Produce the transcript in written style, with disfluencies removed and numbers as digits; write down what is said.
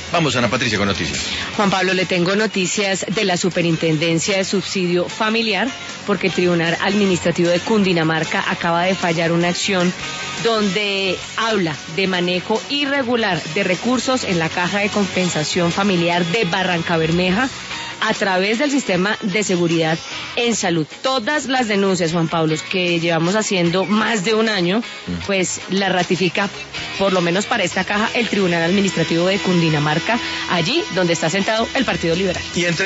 Vamos, Ana Patricia, con noticias. Juan Pablo, le tengo noticias de la Superintendencia de Subsidio Familiar, porque el Tribunal Administrativo de Cundinamarca acaba de fallar una acción donde habla de manejo irregular de recursos en la Caja de Compensación Familiar de Barrancabermeja a través del sistema de seguridad en salud. Todas las denuncias, Juan Pablo, que llevamos haciendo más de un año, pues la ratifica, por lo menos para esta caja, el Tribunal Administrativo de Cundinamarca, allí donde está sentado el Partido Liberal. Y entre